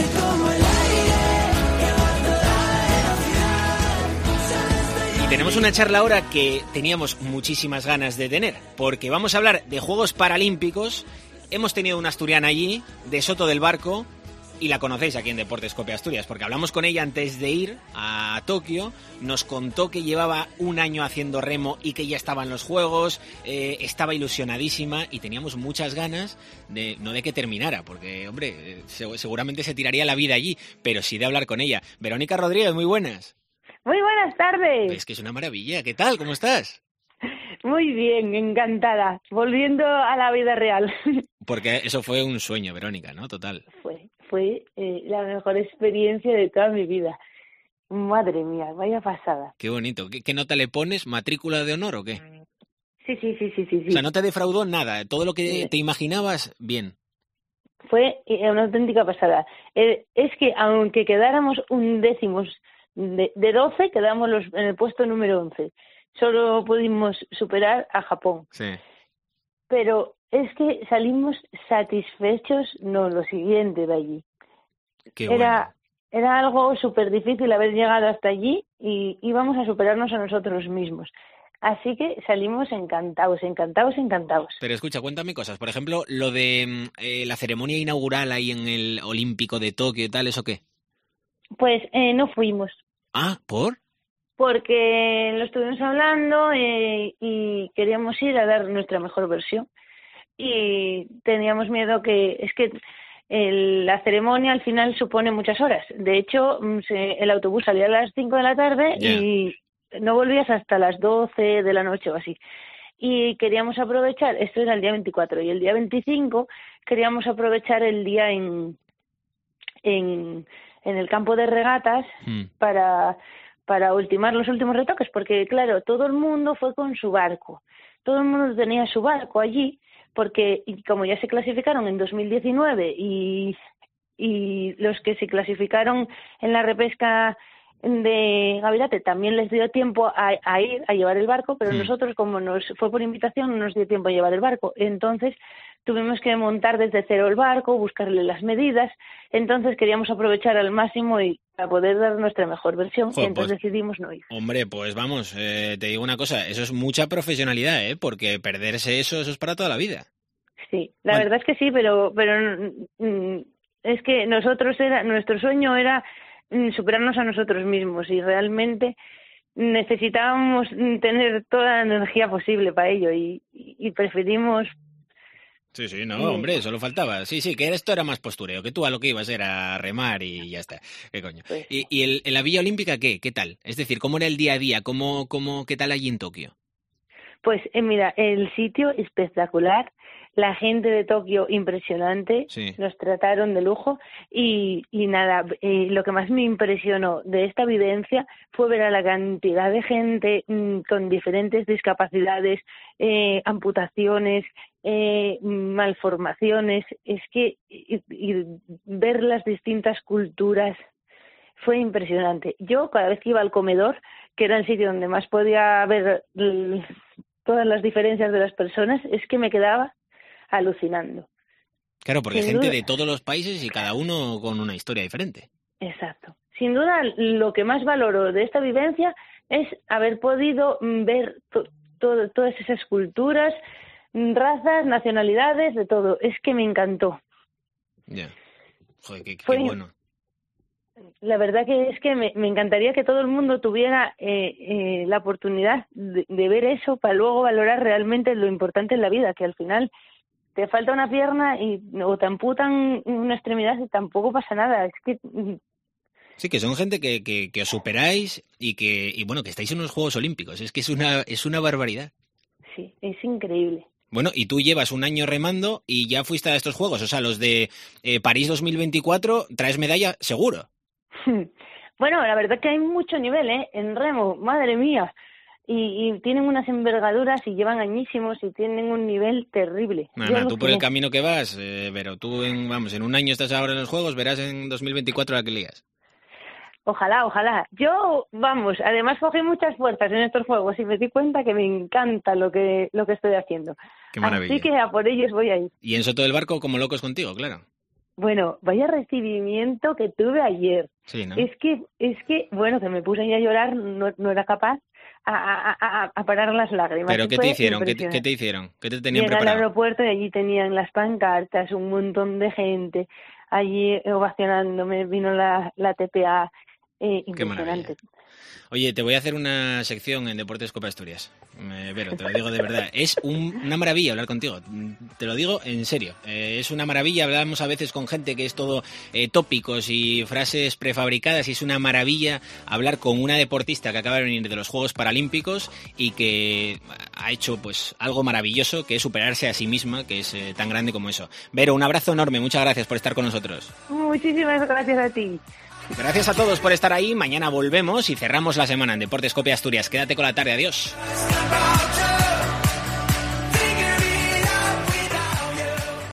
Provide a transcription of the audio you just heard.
Tenemos una charla ahora que teníamos muchísimas ganas de tener, porque vamos a hablar de Juegos Paralímpicos. Hemos tenido una asturiana allí, de Soto del Barco, y la conocéis aquí en Deportes Cope Asturias, porque hablamos con ella antes de ir a Tokio, nos contó que llevaba un año haciendo remo y que ya estaba en los Juegos, estaba ilusionadísima y teníamos muchas ganas de, no de que terminara, porque, hombre, seguramente se tiraría la vida allí, pero sí de hablar con ella. Verónica Rodríguez, muy buenas. Muy buenas tardes. Es que es una maravilla. ¿Qué tal? ¿Cómo estás? Muy bien, encantada. Volviendo a la vida real. Porque eso fue un sueño, Verónica, ¿no? Total. Fue la mejor experiencia de toda mi vida. Madre mía, vaya pasada. Qué bonito. ¿Qué nota le pones? ¿Matrícula de honor o qué? Sí. O sea, no te defraudó nada. Todo lo que te imaginabas, bien. Fue una auténtica pasada. Es que aunque quedáramos undécimos de 12, quedamos en el puesto número 11. Solo pudimos superar a Japón. Sí. Pero es que salimos satisfechos, no, lo siguiente de allí. Qué bueno. Era algo súper difícil haber llegado hasta allí y íbamos a superarnos a nosotros mismos. Así que salimos encantados. Pero escucha, cuéntame cosas. Por ejemplo, lo de la ceremonia inaugural ahí en el Olímpico de Tokio y tal, ¿eso qué? Pues no fuimos. Ah, ¿por? Porque lo estuvimos hablando y queríamos ir a dar nuestra mejor versión. Y teníamos miedo la ceremonia al final supone muchas horas. De hecho, el autobús salía a las 5 de la tarde y no volvías hasta las 12 de la noche o así. Y queríamos aprovechar, esto era el día 24, y el día 25 queríamos aprovechar el día en el campo de regatas para ultimar los últimos retoques, porque claro, todo el mundo fue con su barco. Todo el mundo tenía su barco allí, porque como ya se clasificaron en 2019 y los que se clasificaron en la repesca de Gavirate también les dio tiempo a ir a llevar el barco, pero nosotros, como nos fue por invitación, no nos dio tiempo a llevar el barco. Entonces tuvimos que montar desde cero el barco, buscarle las medidas. Entonces queríamos aprovechar al máximo y para poder dar nuestra mejor versión. Joder, entonces pues, decidimos no ir. Hombre, pues vamos, te digo una cosa, eso es mucha profesionalidad, porque perderse eso es para toda la vida. Sí, la verdad es que sí, pero es que nuestro sueño era superarnos a nosotros mismos y realmente necesitábamos tener toda la energía posible para ello y preferimos. Sí, no, hombre, solo faltaba. Sí, que esto era más postureo, que tú a lo que ibas era remar y ya está. ¿Qué coño? Pues, ¿Y la Villa Olímpica qué tal? Es decir, ¿cómo era el día a día? ¿Qué tal allí en Tokio? Pues mira, el sitio espectacular, la gente de Tokio impresionante, sí. Nos trataron de lujo y nada, lo que más me impresionó de esta vivencia fue ver a la cantidad de gente con diferentes discapacidades, amputaciones, malformaciones, es que y ver las distintas culturas fue impresionante. Yo cada vez que iba al comedor, que era el sitio donde más podía ver todas las diferencias de las personas, es que me quedaba alucinando. Claro, porque hay gente de todos los países y cada uno con una historia diferente. Exacto. Sin duda, lo que más valoro de esta vivencia es haber podido ver todas esas culturas, razas, nacionalidades, de todo. Es que me encantó. Ya. Joder, qué bueno. La verdad que es que me encantaría que todo el mundo tuviera la oportunidad de ver eso para luego valorar realmente lo importante en la vida, que al final te falta una pierna o te amputan una extremidad y tampoco pasa nada. Es que sí, que son gente que os superáis y bueno, que estáis en unos Juegos Olímpicos. Es que es una barbaridad. Sí, es increíble. Bueno, y tú llevas un año remando y ya fuiste a estos Juegos, o sea, los de París 2024, traes medalla seguro. Bueno, la verdad que hay mucho nivel, en remo, madre mía. Y tienen unas envergaduras y llevan añísimos y tienen un nivel terrible. Tú por el camino que vas, pero tú en un año estás ahora en los Juegos, verás en 2024 la que lías. Ojalá. Yo, además cogí muchas fuerzas en estos Juegos y me di cuenta que me encanta lo que estoy haciendo. Qué maravilla. Así que a por ellos voy a ir. Y en Soto del Barco como locos contigo, claro. Bueno, vaya recibimiento que tuve ayer. Sí, ¿no? Es que, bueno, que me puse ahí a llorar, no era capaz a parar las lágrimas. ¿Pero qué te hicieron? ¿Qué te hicieron? ¿Qué te tenían preparado? Llegué al aeropuerto y allí tenían las pancartas, un montón de gente allí ovacionándome, vino la TPA, impresionante. Oye, te voy a hacer una sección en Deportes Copa Asturias. Vero, te lo digo de verdad. Es una maravilla hablar contigo. Te lo digo en serio. Es una maravilla. Hablamos a veces con gente que es todo tópicos y frases prefabricadas y es una maravilla hablar con una deportista que acaba de venir de los Juegos Paralímpicos y que ha hecho pues algo maravilloso, que es superarse a sí misma, que es tan grande como eso. Vero, un abrazo enorme. Muchas gracias por estar con nosotros. Muchísimas gracias a ti. Gracias a todos por estar ahí. Mañana volvemos y cerramos la semana en Deportes Copa Asturias. Quédate con la tarde. Adiós.